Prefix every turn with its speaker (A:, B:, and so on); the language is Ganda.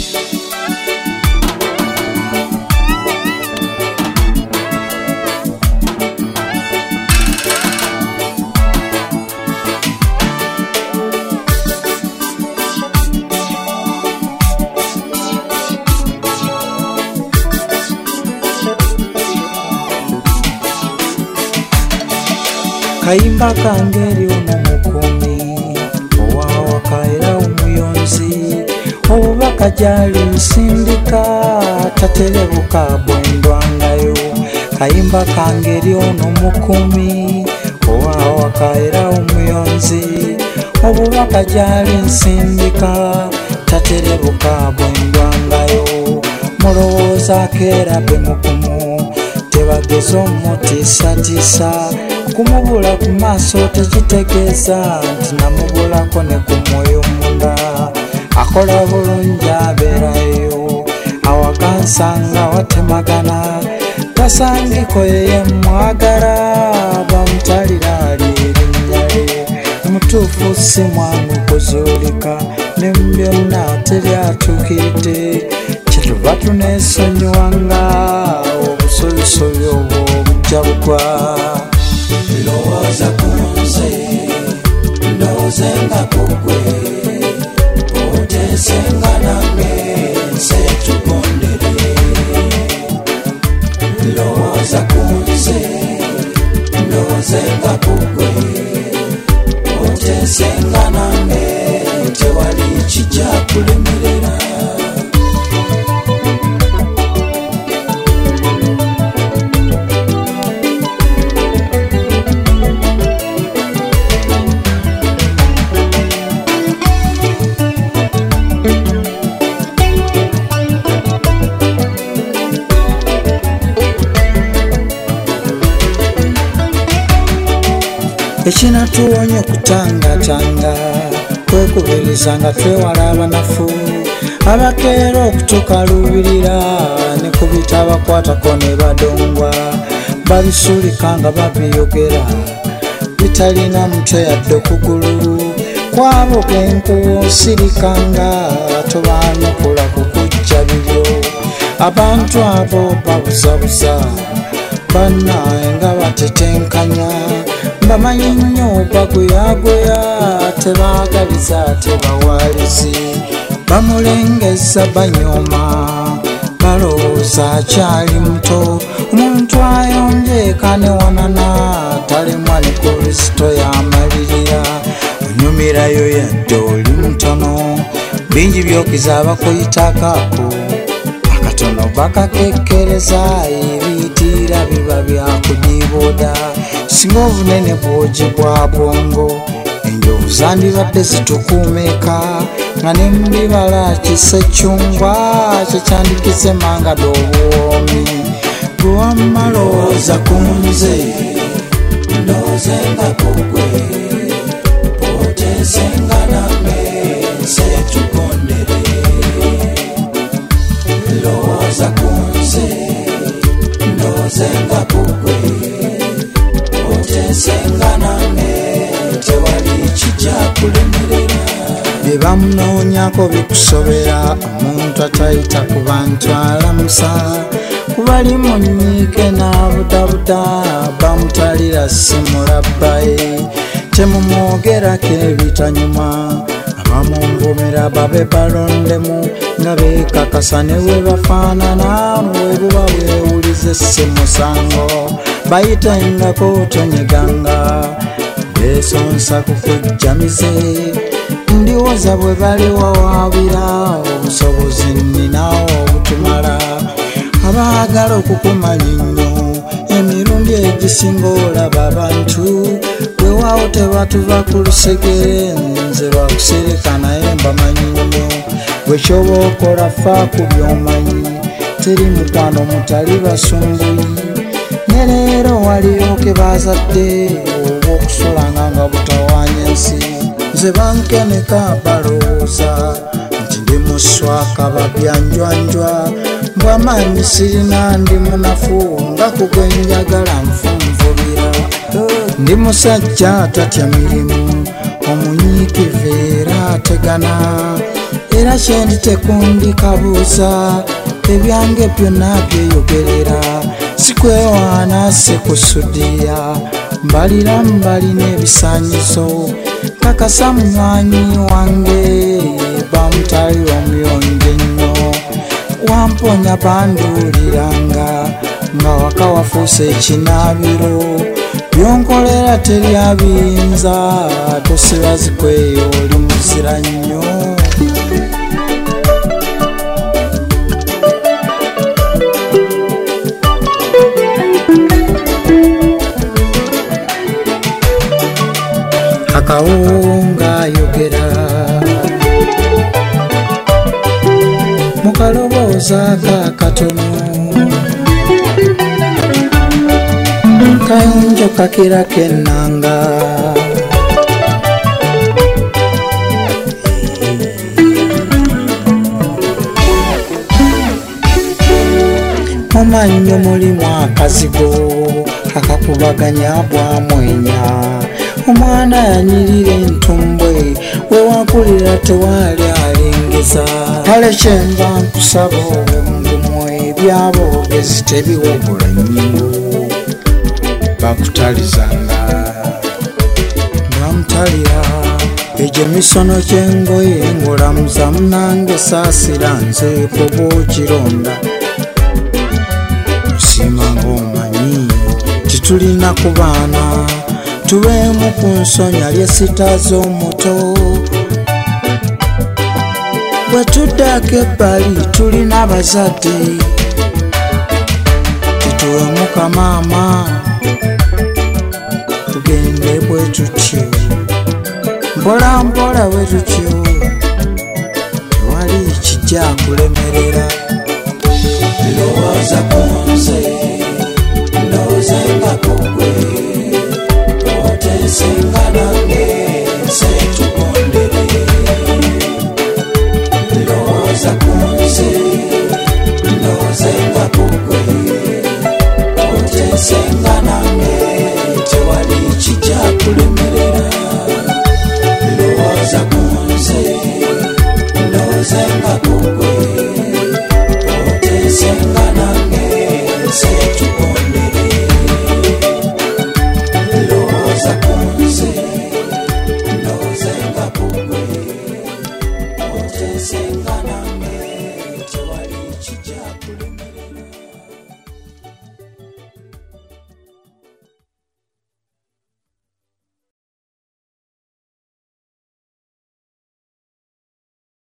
A: Kayimba kangeri omukumi owawakaera omuyonzi obubaka jali nsindika taterebuka bwendwangayo. Kayimba kangeri omukumi owawakaera omuyonzi obubaka jali nsindika taterebuka bwendwangayo. Mulowooza kera bemukumu tebageza omutiisatiisa kumubula ku maaso tekitegeeza nti namubulako ne ku mwoyo munda. Akola bulungi abeerayo awaka nsanga watemagana tasangiko yeye mwagala bamutalira ali erinnya lye. Mutuufu si mwangu kuzuulika ne mu byonna teryatuukiridde kyetuva tuneesonyiwanga obusobisobi obwo bujja bugwa.
B: Ndowooza kunze ndowoozenga kugwe oteesenga nange nse tugondere. Ndowooza kunze ndowoozenga kugwe oteesenga nange tewali kijja kulemerera.
A: Ekinatuwonya okutangatanga kwekubiriza nga twewala abanafu abakeera okutukalubirira ne kubita abakwatako ne badongwa babisuulika nga babiyogera bitalina mutwe yadde okugululu kwabo genkuwo sirikanga tobaanukula kukujja bibyo. Abantu abo babuzabuza bannaye nga batetenkanya bamanyi nnyo bagoyagoya tebaagaliza tebawaalizi bamulengeza banyooma balowooza akyali muto. Omuntu ayonjeeka ne wanana talemwa ne Kristo yamalirira. Onyumirayo yadde oli mutono bingi byokiza abakuyitakaako akatono bakakekkereza ebiyitira biba byakudiibooda. Singa obunene bwogi bwa bwongo enjovu zandibadde zitukuumeka nga ne mu bibala kisecyungwa kyekyandikize mangada obuwoomi. Gwe wamma lowooza ku nze
B: ndowoozenga kugwe oteesenga nange nse tugondere. Lowooza ku nze ndowoozenga kugwe oteesenga nange tewali kijja kulemerera.
A: bye bamunoonyako bikusobera omuntu atayita ku bantu alamusa kubali munyiike n'abudabuda bamutalira simulabbaye temumwogerako ebitanyuma abamuvumira babe balondemu nga beekakasa ne we bafaanana bwe buba bwewulize si musango bayitengako tonyeganga beesonsa kukujjamize ndiwoza bwe baliwawaabira obusobozi nninawo obutumala abaagala okukumanya nnyo emirundi egisinga olaba abantu weewaawo tebatuva ku lusegere nze lwakusereka naye mbamanyi nnyo bwekyoba okola fa ku by'omanyi teri mukwano mutali basumbuyi ne leero waliyo ke bazadde oba okusolanga nga butawaanya ensi nze bankeneka balowooza nti ndi muswaka babyanjwanjwa mbwamaanyi sirina ndi munafu nga kugwenjagala nfunvubira ndi musajja atatya mirimu omunyiikivu era ategana era era kyendi tekundikabuuza ebyange byonna byeyogerera sikwewaana sikusudiya mbalira mbalina ebisaanyizo kakasa munywanyi wange bamutalira omuyonjo ennyo wamponya banduuliranga nga waka wafuuse ekinaabiro byonkolera teryabiyinza tosiba zikweyo oli muzira nnyo akawunga ayogera mukalobooza kakatono kayonjo kakirako ennanga mumannyo mulimu akazigo akakubaganya bwamwenya omwana yanyirira entumbwe wewakulira tewali alengeza kale kyenva nkusaba obungumu ebyaboogezi tebiwogula nnyo bakutalizanga bamutalira egyo misono ky'engoye ng'olamuza munange saasira nze kuba okironda osiima ng'omanyi titulina kubaana tubeemu ku nsonya lyesita z'omuto bwe tuddako ebbali tulina abazadde tituwemuka maama tugende bwe tutyo mpola mpola bwe tutyo tewali kijja kulemerera
B: lowooza ku nze